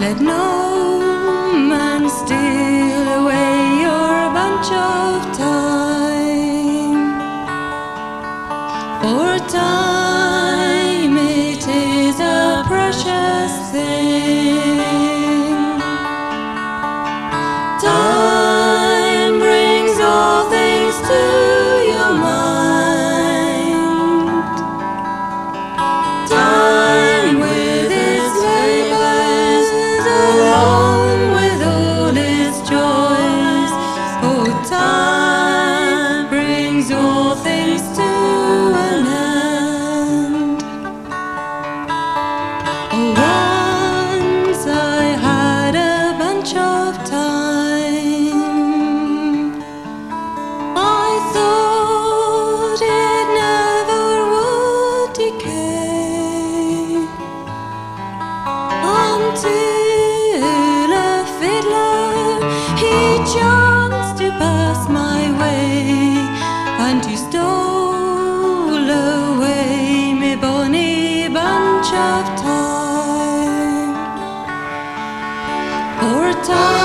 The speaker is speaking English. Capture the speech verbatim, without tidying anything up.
Let no man steal away your bunch of time, for time, it is a precious thing. Time brings all things to your mind. Time with its labors, along with all its joys. Oh, time brings all things to an end. Oh, once I had a bunch of time. I thought it never would decay, until a fiddler, he chanced to pass my way, and he stole away me bonny bunch of time. For time